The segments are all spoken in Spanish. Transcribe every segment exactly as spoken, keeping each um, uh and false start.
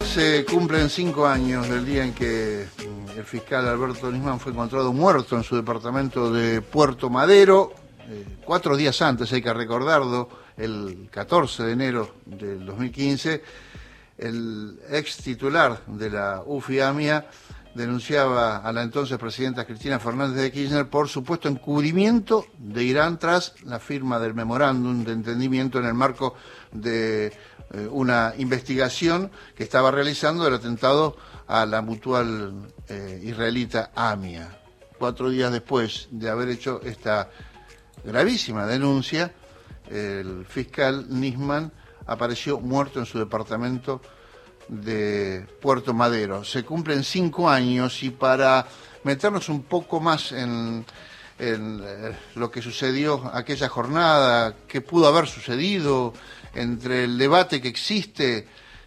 Se cumplen cinco años del día en que el fiscal Alberto Nisman fue encontrado muerto en su departamento de Puerto Madero. Eh, cuatro días antes, hay que recordarlo, el catorce de enero del dos mil quince, el ex titular de la UFIAMIA denunciaba a la entonces presidenta Cristina Fernández de Kirchner por supuesto encubrimiento de Irán tras la firma del memorándum de entendimiento en el marco de eh, una investigación que estaba realizando el atentado a la mutual eh, israelita AMIA. Cuatro días después de haber hecho esta gravísima denuncia, el fiscal Nisman apareció muerto en su departamento de Puerto Madero. Se cumplen cinco años y para meternos un poco más en, en eh, lo que sucedió aquella jornada, qué pudo haber sucedido, entre el debate que existe,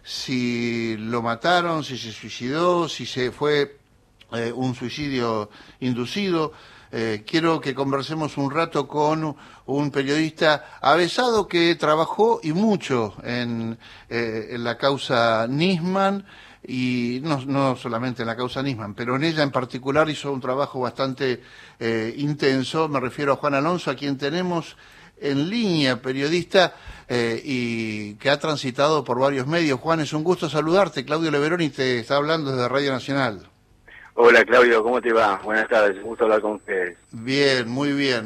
si lo mataron, si se suicidó, si se fue eh, un suicidio inducido. Eh, quiero que conversemos un rato con un periodista avesado que trabajó y mucho en, eh, en la causa Nisman, y no, no solamente en la causa Nisman, pero en ella en particular hizo un trabajo bastante eh, intenso. Me refiero a Juan Alonso, a quien tenemos en línea, periodista eh, y que ha transitado por varios medios. Juan, es un gusto saludarte. Claudio Leveroni te está hablando desde Radio Nacional. Hola Claudio, ¿cómo te va? Buenas tardes, un gusto hablar con ustedes. Bien, muy bien.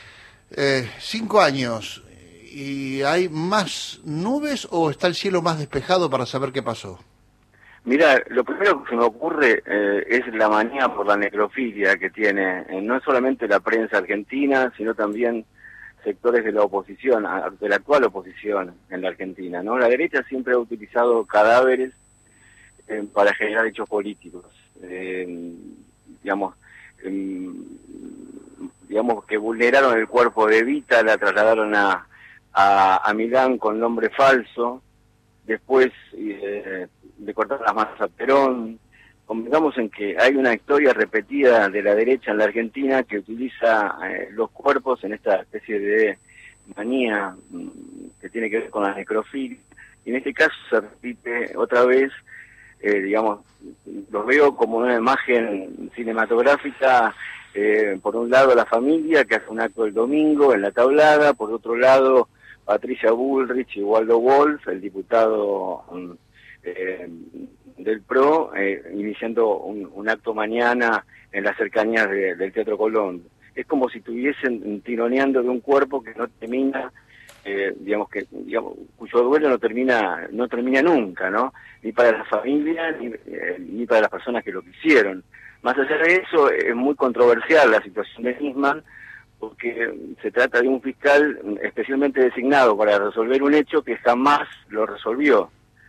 Eh, cinco años, ¿y hay más nubes o está el cielo más despejado para saber qué pasó? Mira, lo primero que se me ocurre eh, es la manía por la necrofilia que tiene, eh, no solamente la prensa argentina, sino también sectores de la oposición, de la actual oposición en la Argentina, ¿no? La derecha siempre ha utilizado cadáveres eh, para generar hechos políticos. Eh, digamos, eh, digamos que vulneraron el cuerpo de Evita, la trasladaron a, a, a Milán con nombre falso, después eh, le cortaron las manos a Perón. Convengamos en que hay una historia repetida de la derecha en la Argentina que utiliza eh, los cuerpos en esta especie de manía mmm, que tiene que ver con la necrofilia, y en este caso se repite otra vez. Eh, digamos, los veo como una imagen cinematográfica, eh, por un lado la familia que hace un acto el domingo en la tablada, por otro lado Patricia Bullrich y Waldo Wolf, el diputado eh, del P R O, eh, iniciando un, un acto mañana en las cercanías de, del Teatro Colón. Es como si estuviesen tironeando de un cuerpo que no termina, Eh, digamos que digamos, cuyo duelo no termina no termina nunca, ¿no? Ni para la familia ni, eh, ni para las personas que lo quisieron. Más allá de eso, es muy controversial la situación de Nisman, porque se trata de un fiscal especialmente designado para resolver un hecho que jamás lo resolvió.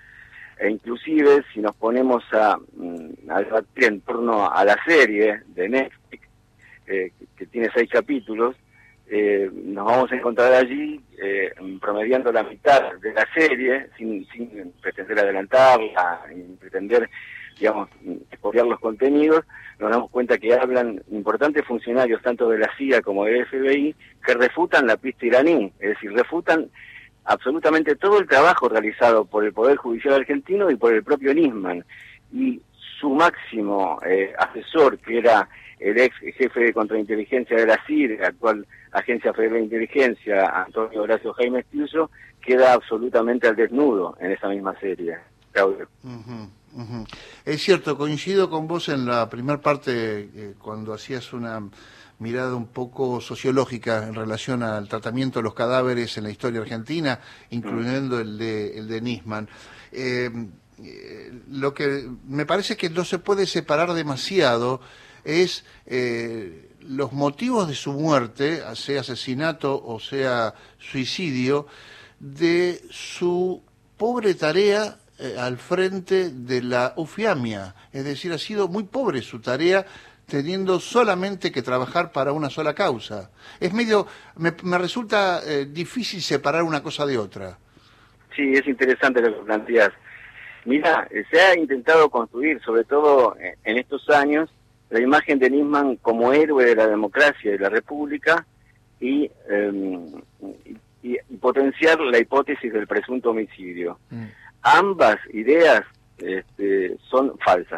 E inclusive, si nos ponemos a, a debatir en torno a la serie de Netflix, eh, que, que tiene seis capítulos, Eh, nos vamos a encontrar allí eh, promediando la mitad de la serie, sin, sin pretender adelantarla, sin pretender, digamos, expoliar los contenidos. Nos damos cuenta que hablan importantes funcionarios tanto de la C I A como del F B I que refutan la pista iraní, es decir, refutan absolutamente todo el trabajo realizado por el Poder Judicial argentino y por el propio Nisman. Y su máximo eh, asesor, que era el ex jefe de contrainteligencia de la C I R, actual Agencia Federal de Inteligencia, Antonio Horacio Jaime Estillo, queda absolutamente al desnudo en esa misma serie, Claudio. Uh-huh, uh-huh. Es cierto, coincido con vos en la primera parte, eh, cuando hacías una mirada un poco sociológica en relación al tratamiento de los cadáveres en la historia argentina, incluyendo uh-huh. el de, el de Nisman. Eh, eh, lo que me parece que no se puede separar demasiado es eh, los motivos de su muerte, sea asesinato o sea suicidio, de su pobre tarea eh, al frente de la UFIAMIA. Es decir, ha sido muy pobre su tarea, teniendo solamente que trabajar para una sola causa. Es medio, me, me resulta eh, difícil separar una cosa de otra. Sí, es interesante lo que planteás. Mira, se ha intentado construir, sobre todo en estos años, la imagen de Nisman como héroe de la democracia y de la república, y, eh, y, y potenciar la hipótesis del presunto homicidio. Mm. Ambas ideas este, son falsas.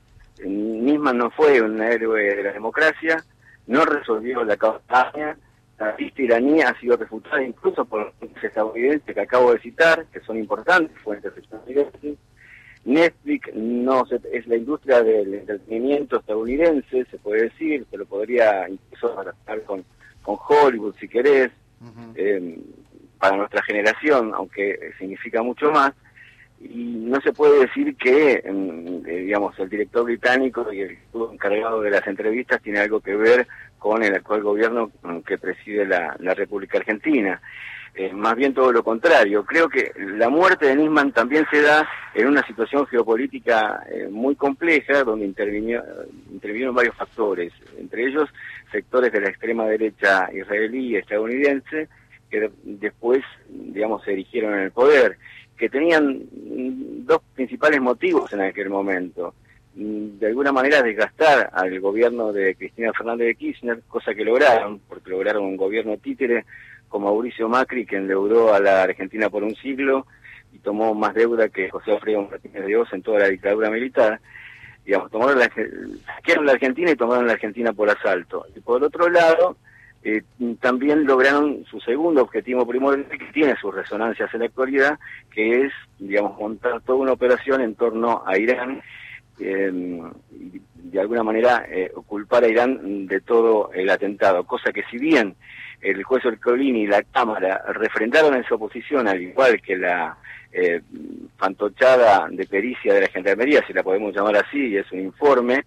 Nisman no fue un héroe de la democracia, no resolvió la campaña, la lista iraní ha sido refutada incluso por los fuentes estadounidenses que acabo de citar, que son importantes fuentes estadounidenses. Netflix no se, es la industria del entretenimiento estadounidense, se puede decir, se lo podría incluso relacionar con, con Hollywood si querés, uh-huh. eh, para nuestra generación, aunque significa mucho más. Y no se puede decir que, eh, digamos, el director británico y el encargado de las entrevistas tiene algo que ver con el actual gobierno que preside la, la República Argentina. Eh, más bien todo lo contrario. Creo que la muerte de Nisman también se da en una situación geopolítica eh, muy compleja, donde intervino, intervinieron varios factores, entre ellos sectores de la extrema derecha israelí y estadounidense, que después, digamos, se erigieron en el poder, que tenían dos principales motivos en aquel momento. De alguna manera desgastar al gobierno de Cristina Fernández de Kirchner, cosa que lograron, porque lograron un gobierno títere como Mauricio Macri, que endeudó a la Argentina por un siglo y tomó más deuda que José Alfredo Martínez de Oz en toda la dictadura militar. Digamos, tomaron la, saquearon la Argentina y tomaron la Argentina por asalto. Y por otro lado, eh, también lograron su segundo objetivo primordial, que tiene sus resonancias en la actualidad, que es, digamos, montar toda una operación en torno a Irán, eh, y de alguna manera eh, culpar a Irán de todo el atentado, cosa que si bien el juez Ercolini y la Cámara refrendaron en su oposición, al igual que la eh, fantochada de pericia de la Gendarmería, si la podemos llamar así, y es un informe,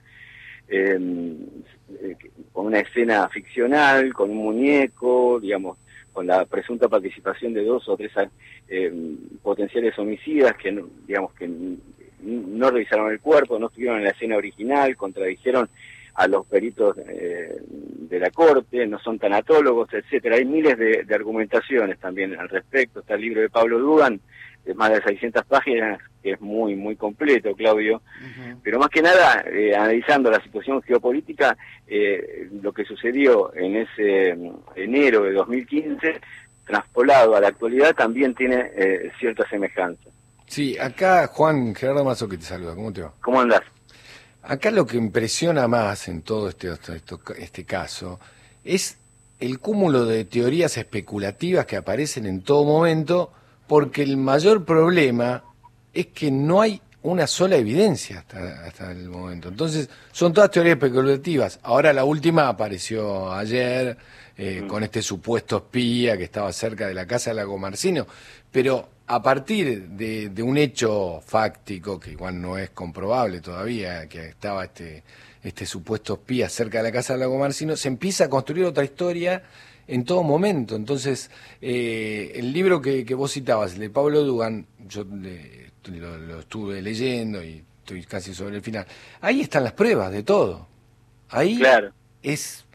eh, eh, con una escena ficcional, con un muñeco, digamos, con la presunta participación de dos o tres eh, potenciales homicidas que, digamos, que no revisaron el cuerpo, no estuvieron en la escena original, contradijeron a los peritos eh, de la corte, no son tanatólogos, etcétera. Hay miles de, de argumentaciones también al respecto. Está el libro de Pablo Dugan, de más de seiscientas páginas, que es muy, muy completo, Claudio. Uh-huh. Pero más que nada, eh, analizando la situación geopolítica, eh, lo que sucedió en ese enero de dos mil quince, traspolado a la actualidad, también tiene eh, cierta semejanza. Sí, acá Juan Gerardo Mazo que te saluda, ¿cómo te va? ¿Cómo andás? Acá lo que impresiona más en todo este, este, este caso es el cúmulo de teorías especulativas que aparecen en todo momento, porque el mayor problema es que no hay una sola evidencia hasta, hasta el momento. Entonces, son todas teorías especulativas. Ahora la última apareció ayer, eh, mm. con este supuesto espía que estaba cerca de la casa de Lagomarsino, pero a partir de, de un hecho fáctico, que igual no es comprobable todavía, que estaba este, este supuesto espía cerca de la casa de Lagomarsino, se empieza a construir otra historia en todo momento. Entonces, eh, el libro que, que vos citabas, el de Pablo Dugan, yo le, lo, lo estuve leyendo y estoy casi sobre el final. Ahí están las pruebas de todo. Ahí claro. es...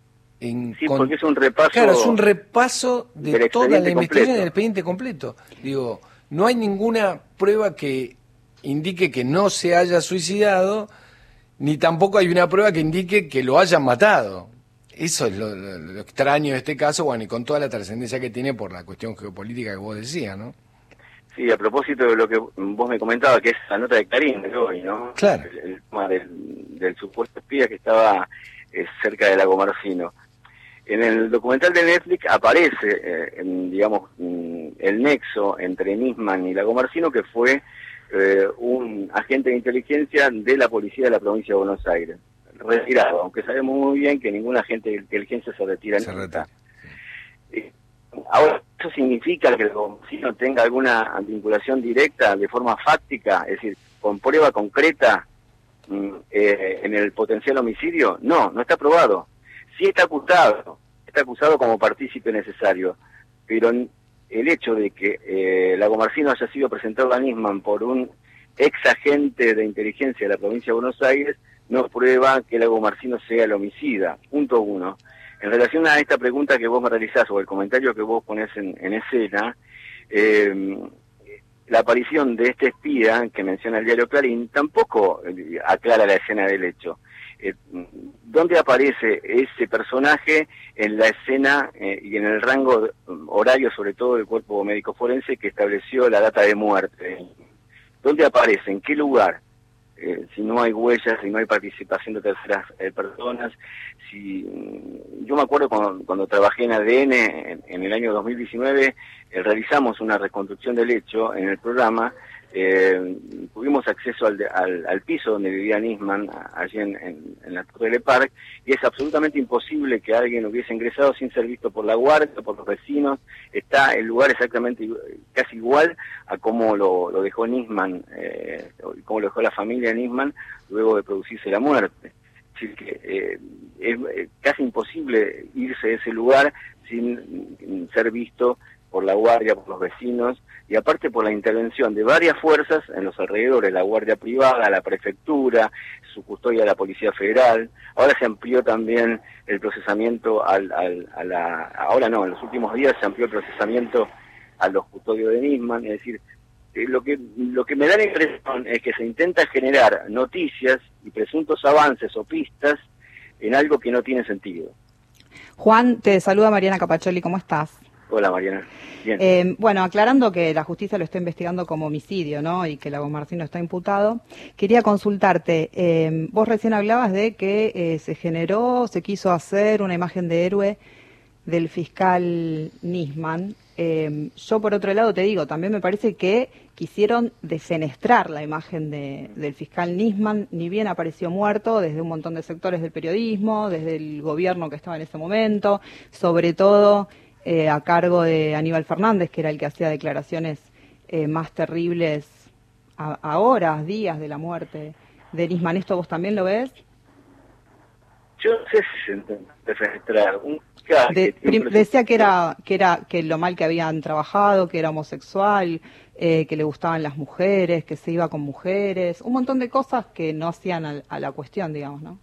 En, sí, con, porque es un repaso. Claro, es un repaso de toda la investigación del expediente completo. Digo, no hay ninguna prueba que indique que no se haya suicidado, ni tampoco hay una prueba que indique que lo hayan matado. Eso es lo, lo, lo extraño de este caso, bueno, y con toda la trascendencia que tiene por la cuestión geopolítica que vos decías, ¿no? Sí, a propósito de lo que vos me comentabas, que es la nota de Clarín de hoy, ¿no? Claro. El, el tema del, del supuesto espía que estaba eh, cerca de Lagomarsino. En el documental de Netflix aparece, eh, en, digamos, el nexo entre Nisman y Lagomarsino, que fue eh, un agente de inteligencia de la policía de la provincia de Buenos Aires, retirado, aunque sabemos muy bien que ningún agente de inteligencia se retira se nunca. Eh, ahora, ¿eso significa que Lagomarsino tenga alguna vinculación directa de forma fáctica, es decir, con prueba concreta eh, en el potencial homicidio? No, no está probado. Sí está acusado, está acusado como partícipe necesario, pero el hecho de que eh, Lagomarsino haya sido presentado a Nisman por un ex agente de inteligencia de la provincia de Buenos Aires no prueba que Lagomarsino sea el homicida. Punto uno. En relación a esta pregunta que vos me realizás o el comentario que vos ponés en, en escena, eh, la aparición de este espía que menciona el diario Clarín tampoco eh, aclara la escena del hecho. Eh, ¿Dónde aparece ese personaje en la escena eh, y en el rango horario, sobre todo del cuerpo médico forense, que estableció la data de muerte? ¿Dónde aparece? ¿En qué lugar? Eh, si no hay huellas, si no hay participación de terceras eh, personas. Si yo me acuerdo cuando, cuando trabajé en A D N en, en el año dos mil diecinueve, eh, realizamos una reconstrucción del hecho en el programa. Eh, tuvimos acceso al, de, al, al piso donde vivía Nisman, allí en, en, en la Torre de Park, y es absolutamente imposible que alguien hubiese ingresado sin ser visto por la guardia, por los vecinos. Está el lugar exactamente casi igual a cómo lo, lo dejó Nisman, eh, cómo lo dejó la familia Nisman luego de producirse la muerte. Es decir, que eh, es eh, casi imposible irse de ese lugar sin ser visto por la guardia, por los vecinos, y aparte por la intervención de varias fuerzas en los alrededores, la Guardia Privada, la Prefectura, su custodia de la Policía Federal. Ahora se amplió también el procesamiento al, al, a la... Ahora no, en los últimos días se amplió el procesamiento a los custodios de Nisman. Es decir, eh, lo que lo que me da la impresión es que se intenta generar noticias y presuntos avances o pistas en algo que no tiene sentido. Juan, te saluda Mariana Capacholi, ¿cómo estás? Hola, Mariana. Bien. Eh, bueno, aclarando que la justicia lo está investigando como homicidio, ¿no? Y que Lago Marcino está imputado. Quería consultarte, eh, vos recién hablabas de que eh, se generó, se quiso hacer una imagen de héroe del fiscal Nisman. Eh, yo, por otro lado, te digo, también me parece que quisieron defenestrar la imagen de, del fiscal Nisman, ni bien apareció muerto, desde un montón de sectores del periodismo, desde el gobierno que estaba en ese momento, sobre todo... Eh, a cargo de Aníbal Fernández, que era el que hacía declaraciones eh, más terribles a, a horas, días de la muerte de Nisman. ¿Esto vos también lo ves? Yo no sé si se intenta defenestrar. Un de, que decía que era, que era que lo mal que habían trabajado, que era homosexual, eh, que le gustaban las mujeres, que se iba con mujeres, un montón de cosas que no hacían a, a la cuestión, digamos, ¿no?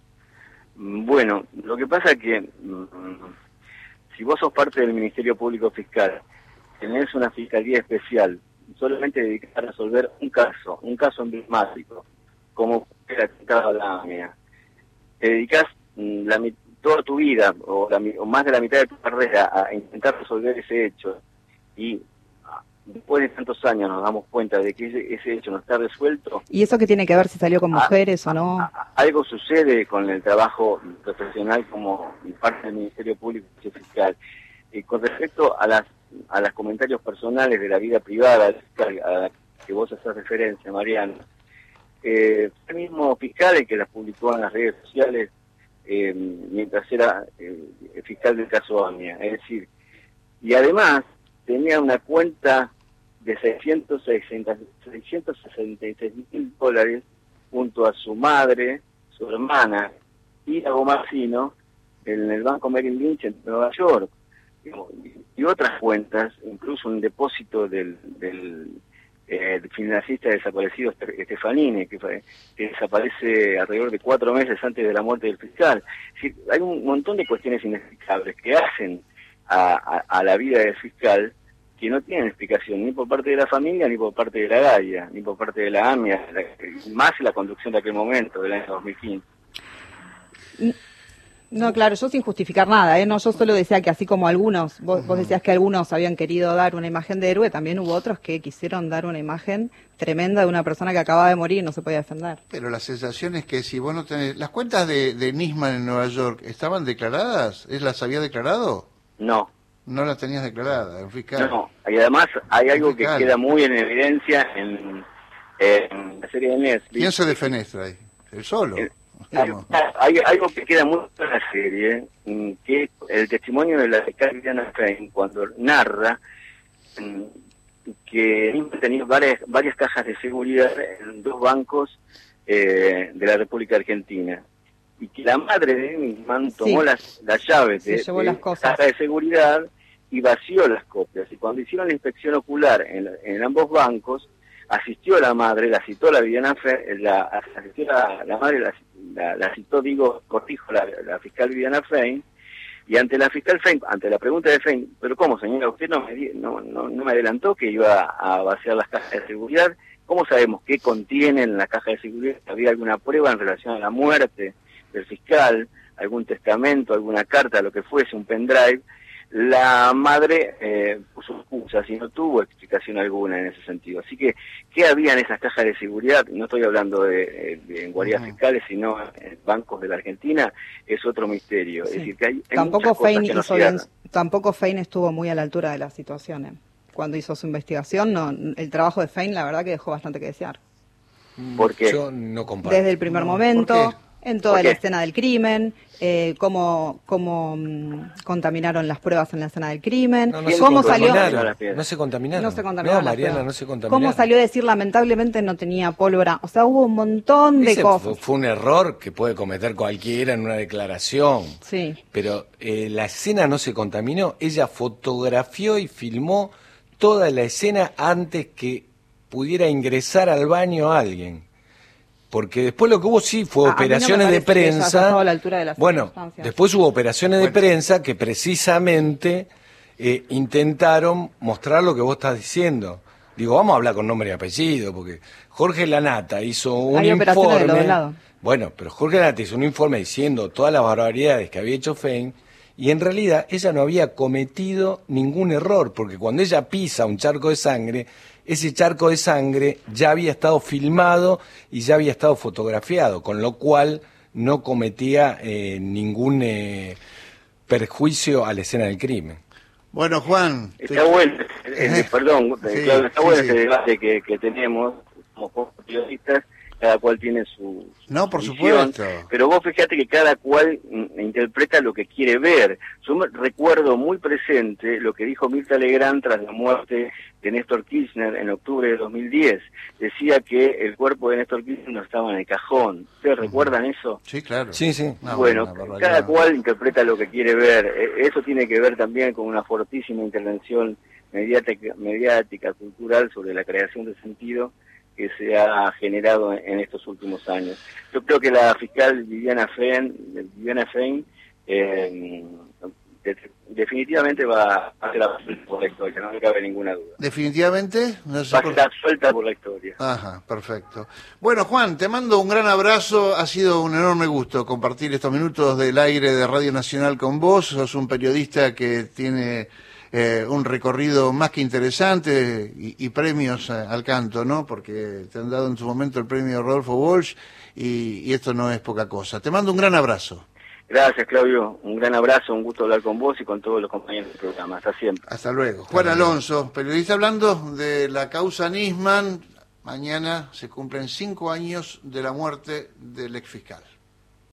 Bueno, lo que pasa es que... Mm, si vos sos parte del Ministerio Público Fiscal, tenés una fiscalía especial, solamente dedicada a resolver un caso, un caso emblemático, como el atentado a la AMIA, te dedicás la, toda tu vida, o, la, o más de la mitad de tu carrera, a intentar resolver ese hecho, y después de tantos años nos damos cuenta de que ese, ese hecho no está resuelto. ¿Y eso qué tiene que ver si salió con mujeres a, o no? A, a, algo sucede con el trabajo profesional como parte del Ministerio Público y Fiscal. Y con respecto a las a los comentarios personales de la vida privada del fiscal, a la que vos haces referencia, Mariana, eh, el mismo fiscal el que las publicó en las redes sociales eh, mientras era eh, el fiscal del caso AMIA. Es decir, y además tenía una cuenta de seiscientos sesenta y seis mil dólares junto a su madre, su hermana y Lago Marcino en el Banco Merrill Lynch en Nueva York. Y otras cuentas, incluso un depósito del, del eh, financista desaparecido Stefanini, que, fue, que desaparece alrededor de cuatro meses antes de la muerte del fiscal. Es decir, hay un montón de cuestiones inexplicables que hacen a, a, a la vida del fiscal que no tienen explicación ni por parte de la familia, ni por parte de la Gaia, ni por parte de la AMIA, la, más la conducción de aquel momento, del año dos mil quince. No, claro, yo sin justificar nada, ¿eh? No, yo solo decía que así como algunos, vos, vos decías que algunos habían querido dar una imagen de héroe, también hubo otros que quisieron dar una imagen tremenda de una persona que acababa de morir y no se podía defender. Pero la sensación es que si vos no tenés... ¿Las cuentas de, de Nisman en Nueva York estaban declaradas? ¿Él las había declarado? No. No las tenías declaradas, el fiscal. No, y además hay algo que queda muy en evidencia en, en la serie de Netflix. ¿Quién se defenestra ahí? ¿El solo? El, Hay, hay algo que queda muy en la serie, que es el testimonio de la fiscal Diana Fein, cuando narra que tenía varias, varias cajas de seguridad en dos bancos eh, de la República Argentina, y que la madre de Nisman tomó sí. las, las llaves de, de las cajas de seguridad y vació las copias, y cuando hicieron la inspección ocular en, en ambos bancos, asistió la madre, la citó la Viviana Fe, la, asistió la, la madre, la, la, la citó, digo, cortijo, la, la fiscal Viviana Fein, y ante la fiscal Fein, ante la pregunta de Fein, pero ¿cómo, señora? Usted no me, no, no, no me adelantó que iba a vaciar las cajas de seguridad. ¿Cómo sabemos qué contienen las cajas de seguridad? ¿Había alguna prueba en relación a la muerte del fiscal? ¿Algún testamento, alguna carta, lo que fuese, un pendrive? La madre eh, puso excusas y no tuvo explicación alguna en ese sentido. Así que, ¿qué había en esas cajas de seguridad? No estoy hablando de, de, de guardias uh-huh. fiscales, sino en bancos de la Argentina, es otro misterio. Sí. Es decir, que hay, hay tampoco Fein que no hizo bien, tampoco Fein estuvo muy a la altura de la situación. ¿eh? Cuando hizo su investigación, no, el trabajo de Fein, la verdad que dejó bastante que desear. Porque yo no comparto. Desde el primer no, momento, en toda la escena del crimen, eh, cómo, cómo um, contaminaron las pruebas en la escena del crimen, no, no cómo salió... No se contaminaron. No se contaminaron. No, Mariana, no se contaminaron. Cómo salió a decir lamentablemente no tenía pólvora. O sea, hubo un montón de Ese cosas. Fue, fue un error que puede cometer cualquiera en una declaración. Sí. Pero eh, la escena no se contaminó. Ella fotografió y filmó toda la escena antes que pudiera ingresar al baño a alguien. Porque después lo que hubo sí fue a, operaciones a no de prensa. A la altura de las bueno, después hubo operaciones bueno. de prensa que precisamente eh, intentaron mostrar lo que vos estás diciendo. Digo, vamos a hablar con nombre y apellido, porque Jorge Lanata hizo un Hay informe. De los dos lados. Bueno, pero Jorge Lanata hizo un informe diciendo todas las barbaridades que había hecho Fein, y en realidad ella no había cometido ningún error, porque cuando ella pisa un charco de sangre, ese charco de sangre ya había estado filmado y ya había estado fotografiado, con lo cual no cometía eh, ningún eh, perjuicio a la escena del crimen. Bueno, Juan... Está te... bueno, eh, perdón, sí, claro, está sí, bueno sí. este debate que, que tenemos como periodistas, cada cual tiene su, su no por visión, supuesto, pero vos fíjate que cada cual mm, interpreta lo que quiere ver. Yo me recuerdo muy presente lo que dijo Mirta Legrand tras la muerte de Néstor Kirchner en octubre de dos mil diez. Decía que el cuerpo de Néstor Kirchner no estaba en el cajón. ¿Ustedes uh-huh. recuerdan eso? Sí, claro. Sí, sí. No, bueno, cada cual interpreta lo que quiere ver. Eso tiene que ver también con una fortísima intervención mediática, mediática cultural sobre la creación de sentido que se ha generado en estos últimos años. Yo creo que la fiscal Viviana Fein, Viviana Fein eh, de, definitivamente va a ser absuelta por la historia, no me cabe ninguna duda. ¿Definitivamente? No sé va por... a ser absuelta por la historia. Ajá, perfecto. Bueno, Juan, te mando un gran abrazo, ha sido un enorme gusto compartir estos minutos del aire de Radio Nacional con vos, sos un periodista que tiene... Eh, un recorrido más que interesante y, y premios a, al canto, ¿no? Porque te han dado en su momento el premio Rodolfo Walsh y, y esto no es poca cosa. Te mando un gran abrazo. Gracias, Claudio. Un gran abrazo, un gusto hablar con vos y con todos los compañeros del programa. Hasta siempre. Hasta luego. Juan Alonso, periodista hablando de la causa Nisman. Mañana se cumplen cinco años de la muerte del exfiscal.